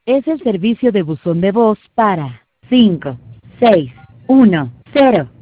Es el servicio de buzón de voz para 5, 6, 1, 0.